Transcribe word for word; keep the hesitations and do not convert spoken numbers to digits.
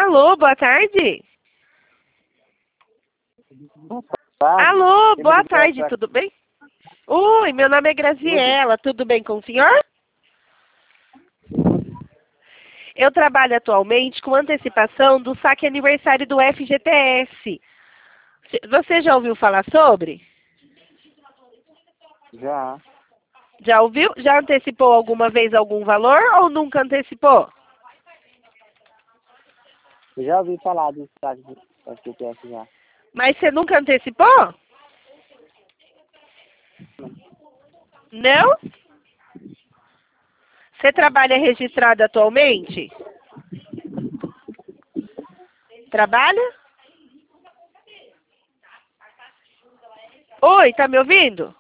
Alô, boa tarde. Tá? Alô, Tem boa que tarde, pra- tudo bem? Oi, meu nome é Graziela, tudo bem com o senhor? Eu trabalho atualmente com antecipação do saque aniversário do F G T S. Você já ouviu falar sobre? Já. Já ouviu? Já antecipou alguma vez algum valor ou nunca antecipou? Eu já ouvi falar do saque do F G T S já. Mas você nunca antecipou? Não? Você trabalha registrado atualmente? Trabalha? Oi, tá me ouvindo?